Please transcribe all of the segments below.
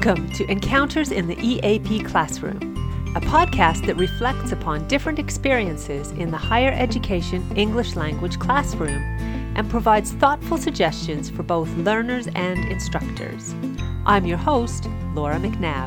Welcome to Encounters in the EAP Classroom, a podcast that reflects upon different experiences in the higher education English language classroom and provides thoughtful suggestions for both learners and instructors. I'm your host, Laura McNabb.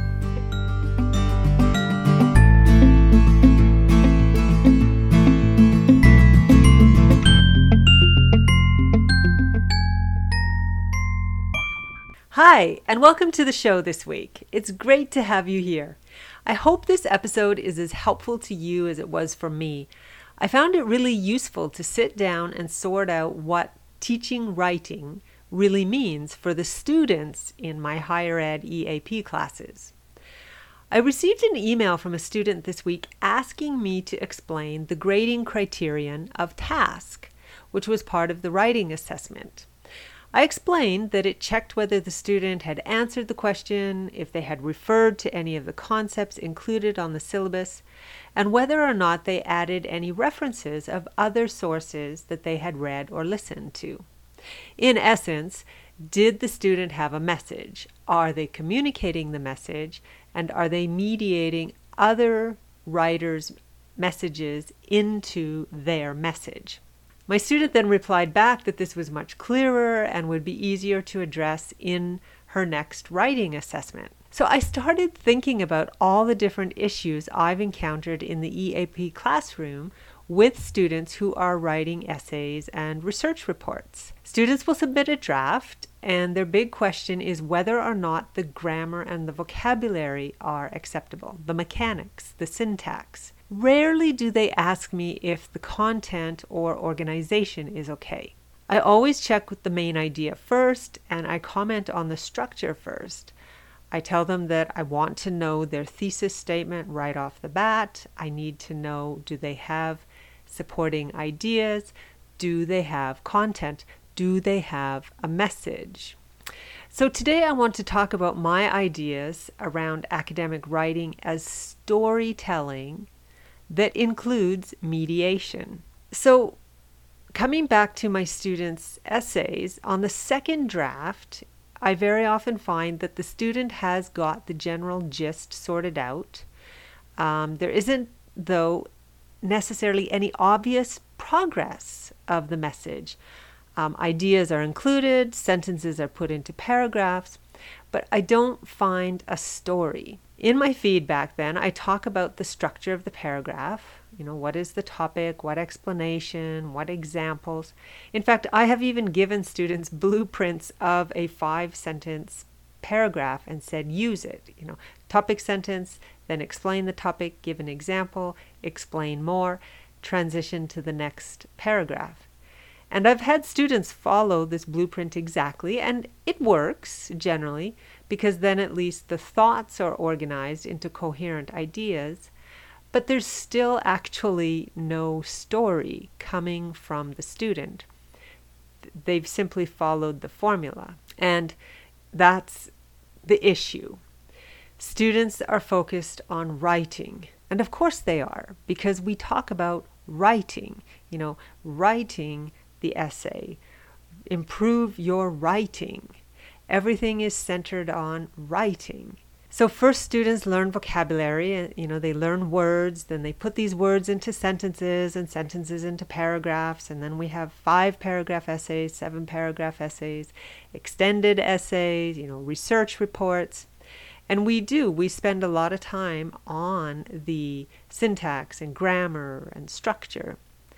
Hi, and welcome to the show this week. It's great to have you here. I hope this episode is as helpful to you as it was for me. I found it really useful to sit down and sort out what teaching writing really means for the students in my higher ed EAP classes. I received an email from a student this week asking me to explain the grading criterion of task, which was part of the writing assessment. I explained that it checked whether the student had answered the question, if they had referred to any of the concepts included on the syllabus, and whether or not they added any references of other sources that they had read or listened to. In essence, did the student have a message? Are they communicating the message? And are they mediating other writers' messages into their message? My student then replied back that this was much clearer and would be easier to address in her next writing assessment. So I started thinking about all the different issues I've encountered in the EAP classroom with students who are writing essays and research reports. Students will submit a draft, and their big question is whether or not the grammar and the vocabulary are acceptable, the mechanics, the syntax. Rarely do they ask me if the content or organization is okay. I always check with the main idea first, and I comment on the structure first. I tell them that I want to know their thesis statement right off the bat. I need to know, do they have supporting ideas? Do they have content? Do they have a message? So today I want to talk about my ideas around academic writing as storytelling that includes mediation. So coming back to my students' essays, on the second draft, I very often find that the student has got the general gist sorted out. There isn't, though, necessarily any obvious progress of the message. Ideas are included, sentences are put into paragraphs, but I don't find a story. In my feedback then, I talk about the structure of the paragraph. What is the topic, what explanation, what examples. In fact, I have even given students blueprints of a 5-sentence paragraph and said, use it. Topic sentence, then explain the topic, give an example, explain more, transition to the next paragraph. And I've had students follow this blueprint exactly, and it works generally, because then at least the thoughts are organized into coherent ideas, but there's still actually no story coming from the student. They've simply followed the formula, and that's the issue. Students are focused on writing, and of course they are, because we talk about writing, writing the essay, improve your writing. Everything is centered on writing. So first students learn vocabulary, they learn words, then they put these words into sentences and sentences into paragraphs, and then we have 5-paragraph essays, 7-paragraph essays, extended essays, research reports. And we spend a lot of time on the syntax and grammar and structure.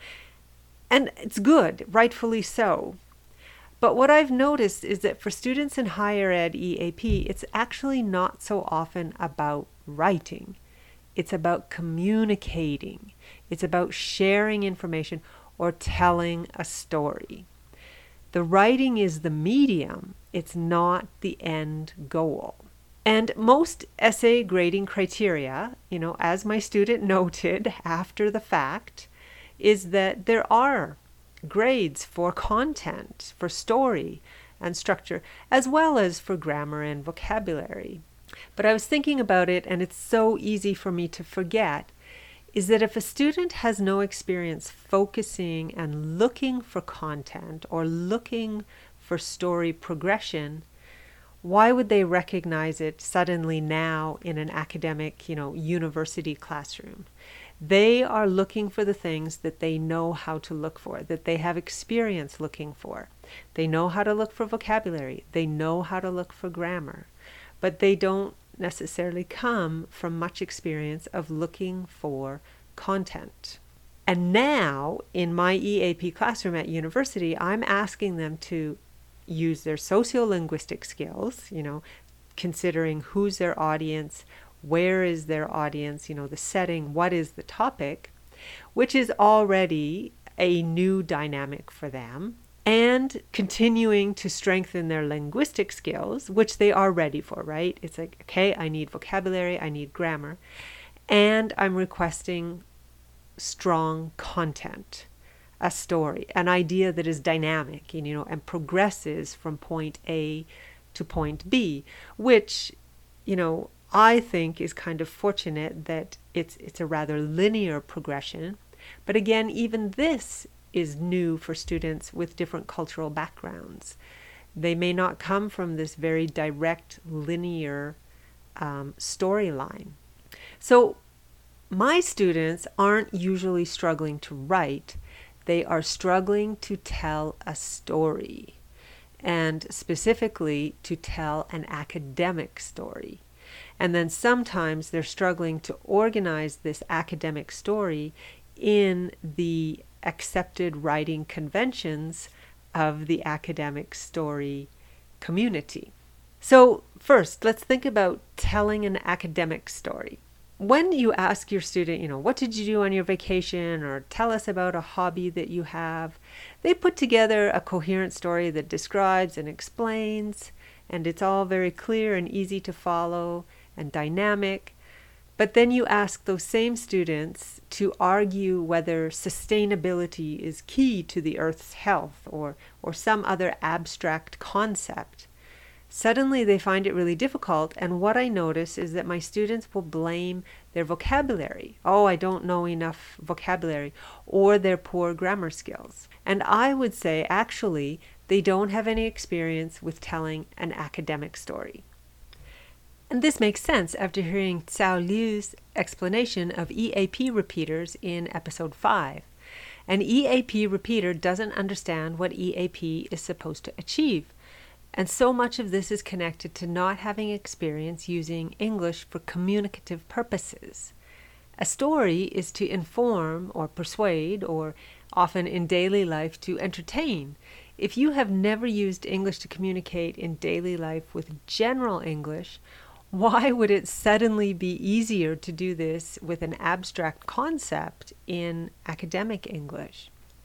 And it's good, rightfully so. But what I've noticed is that for students in higher ed EAP, it's actually not so often about writing. It's about communicating. It's about sharing information or telling a story. The writing is the medium. It's not the end goal. And most essay grading criteria, as my student noted after the fact, is that there are grades for content, for story and structure, as well as for grammar and vocabulary. But I was thinking about it, and it's so easy for me to forget, is that if a student has no experience focusing and looking for content or looking for story progression, why would they recognize it suddenly now in an academic, university classroom? They are looking for the things that they know how to look for, that they have experience looking for. They know how to look for vocabulary. They know how to look for grammar. But they don't necessarily come from much experience of looking for content. And now, in my EAP classroom at university, I'm asking them to use their sociolinguistic skills, considering who's their audience, where is their audience, the setting, what is the topic, which is already a new dynamic for them, and continuing to strengthen their linguistic skills, which they are ready for, right? It's like, okay, I need vocabulary, I need grammar, and I'm requesting strong content, a story, an idea that is dynamic, and progresses from point A to point B, which, I think is kind of fortunate that it's a rather linear progression. But again, even this is new for students with different cultural backgrounds. They may not come from this very direct linear storyline. So my students aren't usually struggling to write. They are struggling to tell a story, and specifically to tell an academic story. And then sometimes they're struggling to organize this academic story in the accepted writing conventions of the academic story community. So first, let's think about telling an academic story. When you ask your student, what did you do on your vacation, or tell us about a hobby that you have, they put together a coherent story that describes and explains, and it's all very clear and easy to follow and dynamic. But then you ask those same students to argue whether sustainability is key to the Earth's health, or some other abstract concept. Suddenly they find it really difficult, and what I notice is that my students will blame their vocabulary. Oh, I don't know enough vocabulary, or their poor grammar skills. And I would say, actually, they don't have any experience with telling an academic story. And this makes sense after hearing Cao Liu's explanation of EAP repeaters in episode 5. An EAP repeater doesn't understand what EAP is supposed to achieve. And so much of this is connected to not having experience using English for communicative purposes. A story is to inform or persuade, or often in daily life to entertain. If you have never used English to communicate in daily life with general English, why would it suddenly be easier to do this with an abstract concept in academic English?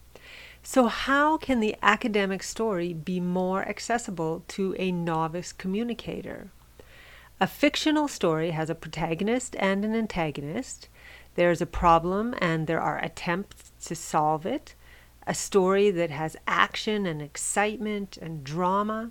So how can the academic story be more accessible to a novice communicator? A fictional story has a protagonist and an antagonist. There's a problem and there are attempts to solve it. A story that has action and excitement and drama.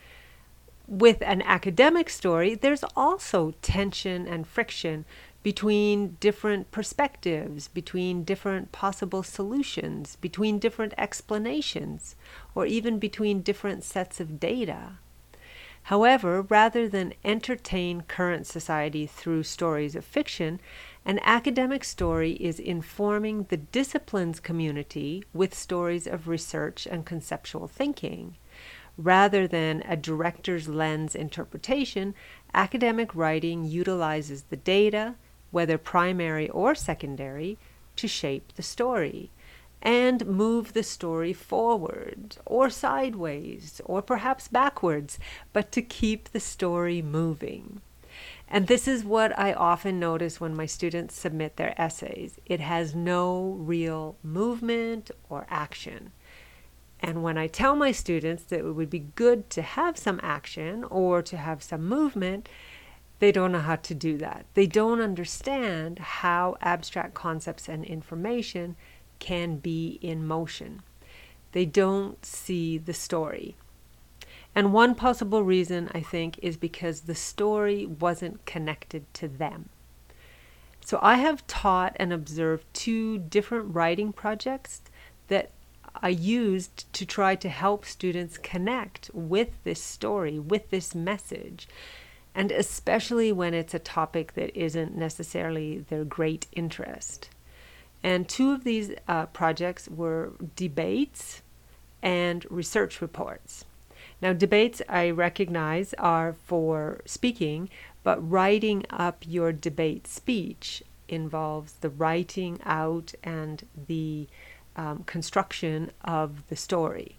With an academic story, there's also tension and friction between different perspectives, between different possible solutions, between different explanations, or even between different sets of data. However, rather than entertain current society through stories of fiction, an academic story is informing the disciplines community with stories of research and conceptual thinking. Rather than a director's lens interpretation, academic writing utilizes the data, whether primary or secondary, to shape the story and move the story forward or sideways or perhaps backwards, but to keep the story moving. And this is what I often notice when my students submit their essays. It has no real movement or action. And when I tell my students that it would be good to have some action or to have some movement, they don't know how to do that. They don't understand how abstract concepts and information can be in motion. They don't see the story. And one possible reason, I think, is because the story wasn't connected to them. So I have taught and observed 2 different writing projects that I used to try to help students connect with this story, with this message, and especially when it's a topic that isn't necessarily their great interest. And two of these projects were debates and research reports. Now, debates, I recognize, are for speaking, but writing up your debate speech involves the writing out and the construction of the story.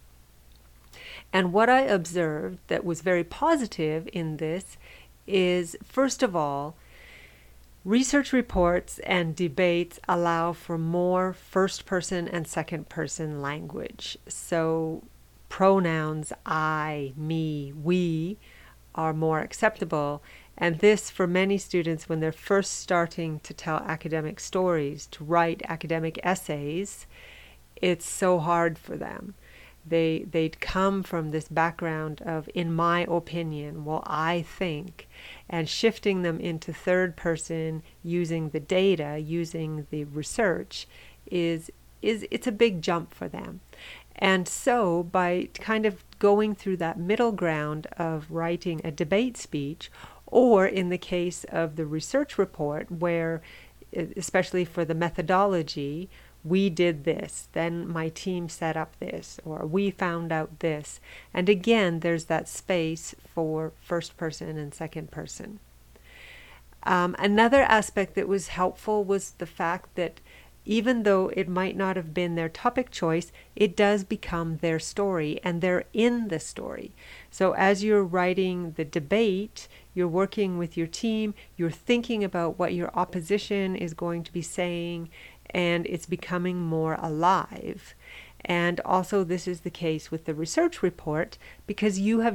And what I observed that was very positive in this is, first of all, research reports and debates allow for more first person and second person language. So pronouns I, me, we are more acceptable. And this, for many students, when they're first starting to tell academic stories, to write academic essays, it's so hard for them. They'd come from this background of, in my opinion, well, I think, and shifting them into third person using the data, using the research, it's a big jump for them. And so by kind of going through that middle ground of writing a debate speech, or in the case of the research report, where, especially for the methodology, we did this, then my team set up this, or we found out this. And again, there's that space for first person and second person. Another aspect that was helpful was the fact that even though it might not have been their topic choice, it does become their story, and they're in the story. So as you're writing the debate, you're working with your team, you're thinking about what your opposition is going to be saying, and it's becoming more alive. And also this is the case with the research report, because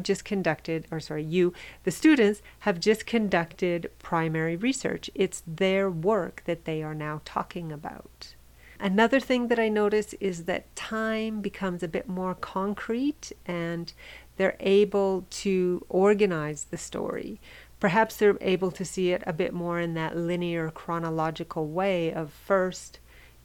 the students have just conducted primary research. It's their work that they are now talking about. Another thing that I notice is that time becomes a bit more concrete, and they're able to organize the story. Perhaps they're able to see it a bit more in that linear chronological way of first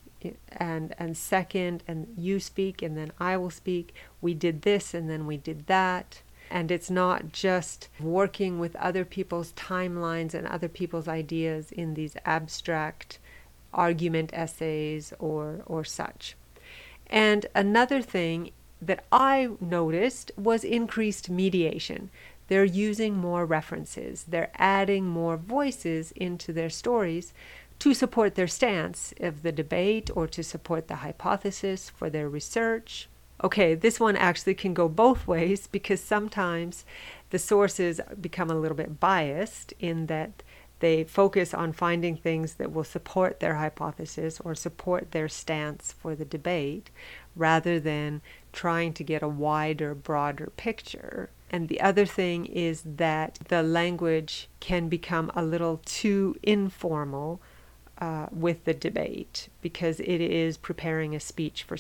and second, and you speak and then I will speak. We did this and then we did that. And it's not just working with other people's timelines and other people's ideas in these abstract argument essays or such. And another thing that I noticed was increased mediation. They're using more references. They're adding more voices into their stories to support their stance of the debate or to support the hypothesis for their research. Okay, this one actually can go both ways, because sometimes the sources become a little bit biased in that they focus on finding things that will support their hypothesis or support their stance for the debate, rather than trying to get a wider, broader picture. And the other thing is that the language can become a little too informal with the debate, because it is preparing a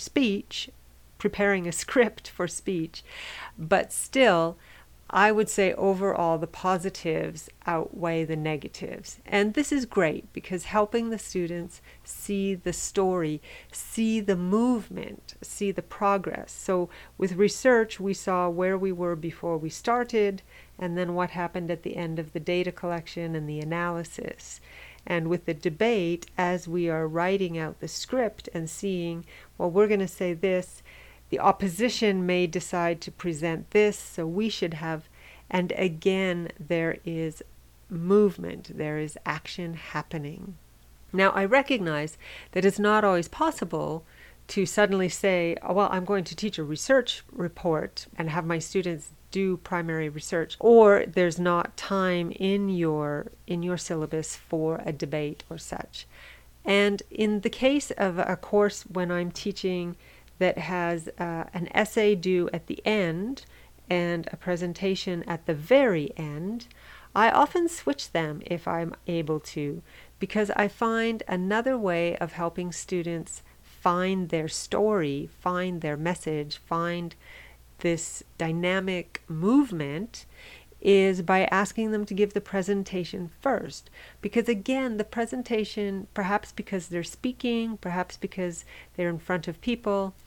script for speech. But still, I would say overall the positives outweigh the negatives. And this is great, because helping the students see the story, see the movement, see the progress. So with research, we saw where we were before we started, and then what happened at the end of the data collection and the analysis. And with the debate, as we are writing out the script and seeing, well, we're going to say this, the opposition may decide to present this, so we should have, and again, there is movement, there is action happening. Now, I recognize that it's not always possible to suddenly say, oh, well, I'm going to teach a research report and have my students do primary research, or there's not time in your syllabus for a debate or such. And in the case of a course when I'm teaching that has an essay due at the end and a presentation at the very end, I often switch them if I'm able to, because I find another way of helping students find their story, find their message, find this dynamic movement is by asking them to give the presentation first. Because again, the presentation, perhaps because they're speaking, perhaps because they're in front of people,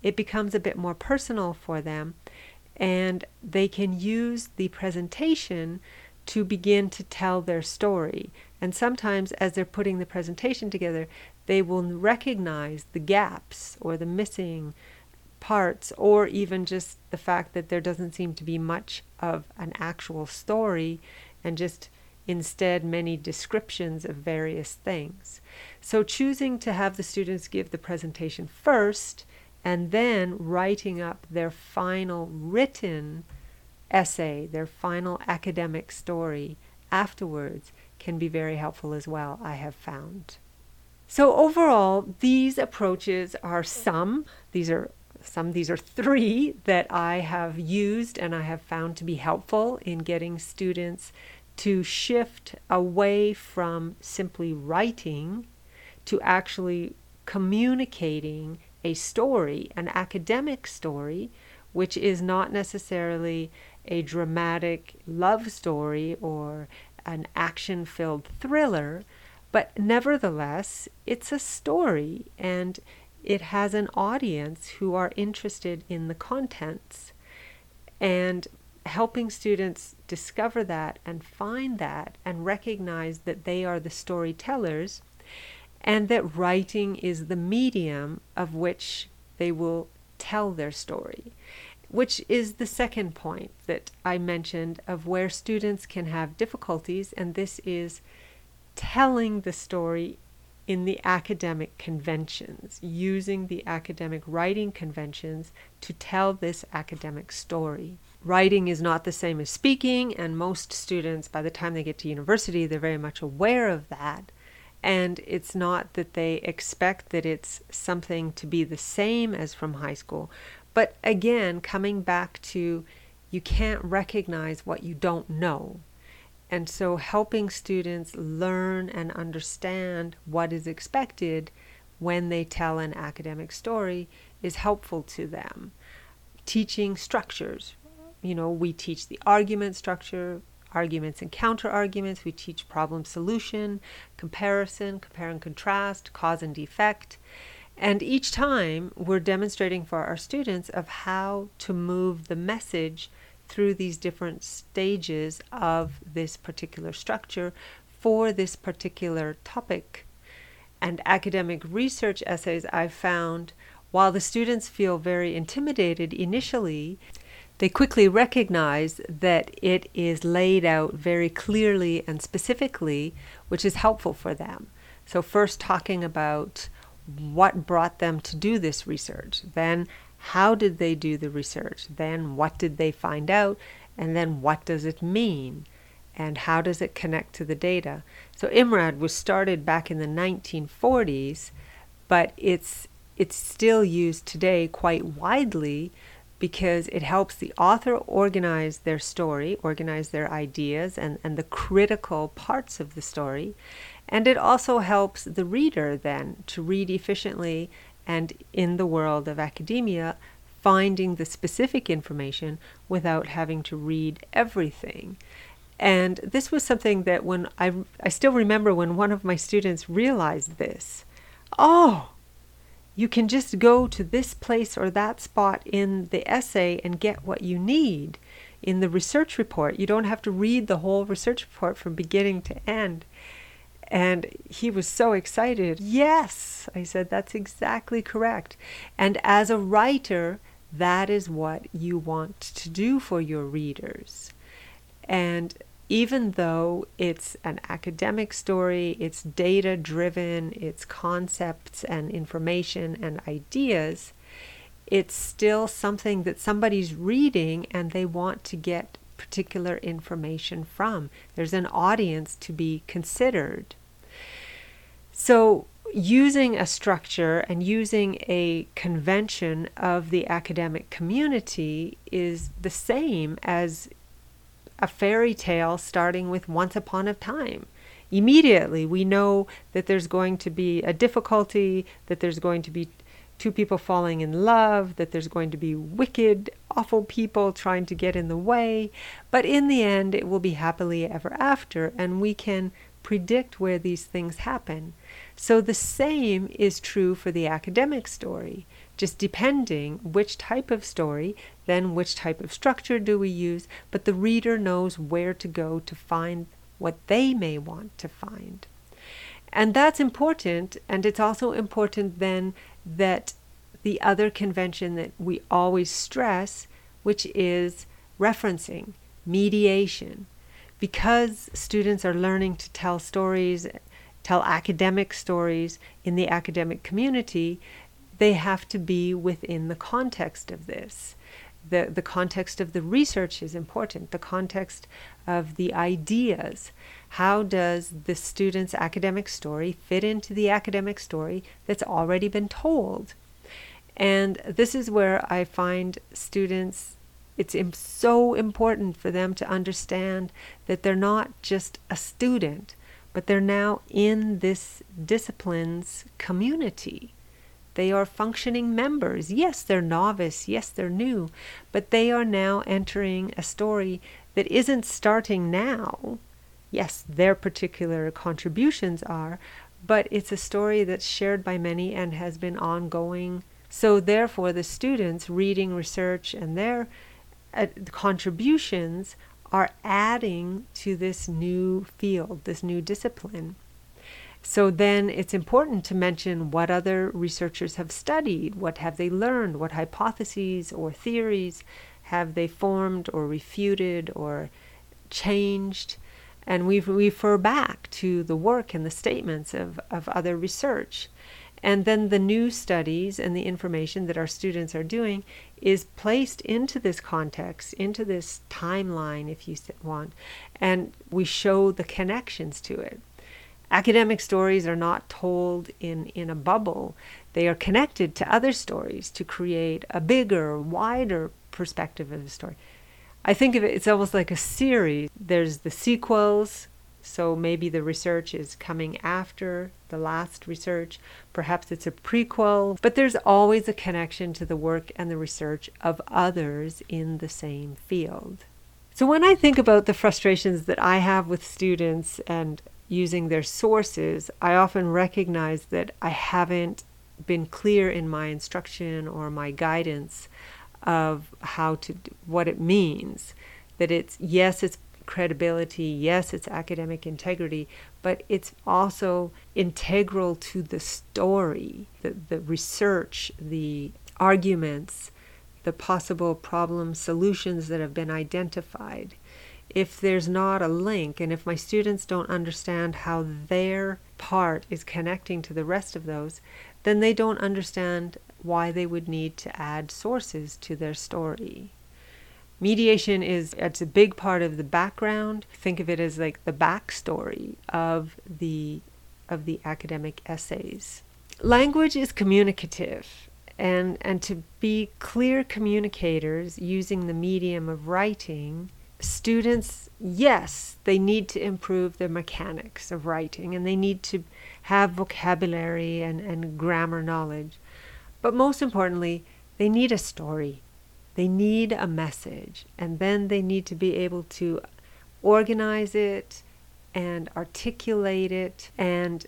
it becomes a bit more personal for them, and they can use the presentation to begin to tell their story. And sometimes as they're putting the presentation together, they will recognize the gaps or the missing parts, or even just the fact that there doesn't seem to be much of an actual story and just instead many descriptions of various things. So choosing to have the students give the presentation first and then writing up their final written essay, their final academic story afterwards can be very helpful as well, I have found. So overall, these approaches are these are three that I have used and I have found to be helpful in getting students to shift away from simply writing to actually communicating a story, an academic story, which is not necessarily a dramatic love story or an action-filled thriller, but nevertheless, it's a story and it has an audience who are interested in the contents. And helping students discover that and find that and recognize that they are the storytellers and that writing is the medium of which they will tell their story, which is the second point that I mentioned of where students can have difficulties, and this is telling the story in the academic conventions, using the academic writing conventions to tell this academic story. Writing is not the same as speaking, and most students, by the time they get to university, they're very much aware of that. And it's not that they expect that it's something to be the same as from high school. But again, coming back to you can't recognize what you don't know. And so helping students learn and understand what is expected when they tell an academic story is helpful to them. Teaching structures. We teach the argument structure, arguments and counter-arguments. We teach problem solution, comparison, compare and contrast, cause and effect. And each time we're demonstrating for our students of how to move the message through these different stages of this particular structure for this particular topic. And academic research essays, I've found, while the students feel very intimidated initially, they quickly recognize that it is laid out very clearly and specifically, which is helpful for them. So first talking about what brought them to do this research, then how did they do the research, then what did they find out, and then what does it mean, and how does it connect to the data. So IMRAD was started back in the 1940s, but it's still used today quite widely because it helps the author organize their story, organize their ideas and the critical parts of the story. And it also helps the reader then to read efficiently and in the world of academia, finding the specific information without having to read everything. And this was something that when I still remember when one of my students realized this. Oh, you can just go to this place or that spot in the essay and get what you need in the research report. You don't have to read the whole research report from beginning to end. And he was so excited. Yes, I said, that's exactly correct. And as a writer, that is what you want to do for your readers. And even though it's an academic story, it's data-driven, it's concepts and information and ideas, it's still something that somebody's reading and they want to get particular information from. There's an audience to be considered. So using a structure and using a convention of the academic community is the same as a fairy tale starting with once upon a time. Immediately we know that there's going to be a difficulty, that there's going to be two people falling in love, that there's going to be wicked, awful people trying to get in the way, but in the end it will be happily ever after, and we can predict where these things happen. So the same is true for the academic story. just depending which type of story, then which type of structure do we use, but the reader knows where to go to find what they may want to find. And that's important, and it's also important then that the other convention that we always stress, which is referencing, mediation. Because students are learning to tell stories, tell academic stories in the academic community, they have to be within the context of this. The context of the research is important, the context of the ideas. How does the student's academic story fit into the academic story that's already been told? And this is where I find students, it's so important for them to understand that they're not just a student, but they're now in this discipline's community. They are functioning members. Yes, they're novice. Yes, they're new. But they are now entering a story that isn't starting now. Yes, their particular contributions are, but it's a story that's shared by many and has been ongoing. So therefore, the students reading research and their contributions are adding to this new field, this new discipline. So then it's important to mention what other researchers have studied, what have they learned, what hypotheses or theories have they formed or refuted or changed. And we refer back to the work and the statements of other research. And then the new studies and the information that our students are doing is placed into this context, into this timeline, if you want, and we show the connections to it. Academic stories are not told in a bubble. They are connected to other stories to create a bigger, wider perspective of the story. I think of it, it's almost like a series. There's the sequels, so maybe the research is coming after the last research. Perhaps it's a prequel, but there's always a connection to the work and the research of others in the same field. So when I think about the frustrations that I have with students and using their sources, I often recognize that I haven't been clear in my instruction or my guidance of what it means. That it's credibility, yes, it's academic integrity, but it's also integral to the story, the research, the arguments, the possible problem solutions that have been identified. If there's not a link, and if my students don't understand how their part is connecting to the rest of those, then they don't understand why they would need to add sources to their story. Mediation it's a big part of the background. Think of it as like the backstory of the academic essays. Language is communicative, and to be clear communicators using the medium of writing, students, yes, they need to improve their mechanics of writing, and they need to have vocabulary and grammar knowledge. But most importantly, they need a story. They need a message, and then they need to be able to organize it and articulate it and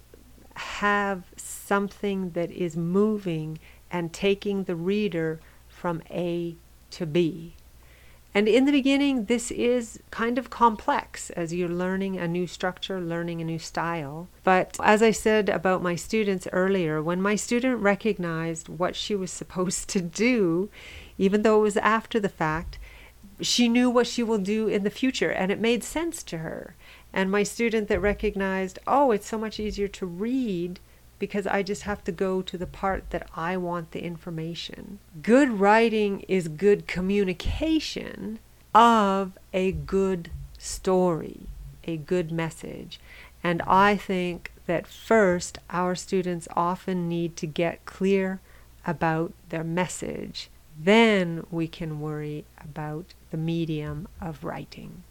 have something that is moving and taking the reader from A to B. And in the beginning, this is kind of complex as you're learning a new structure, learning a new style. But as I said about my students earlier, when my student recognized what she was supposed to do, even though it was after the fact, she knew what she will do in the future, and it made sense to her. And my student that recognized, oh, it's so much easier to read because I just have to go to the part that I want the information. Good writing is good communication of a good story, a good message. And I think that first, our students often need to get clear about their message. Then we can worry about the medium of writing.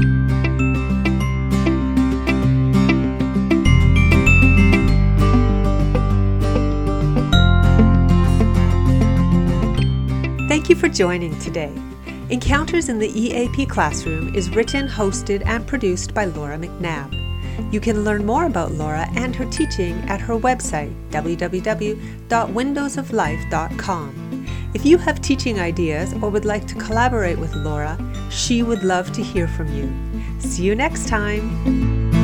Thank you for joining today. Encounters in the EAP Classroom is written, hosted, and produced by Laura McNabb. You can learn more about Laura and her teaching at her website, www.windowsoflife.com. If you have teaching ideas or would like to collaborate with Laura, she would love to hear from you. See you next time.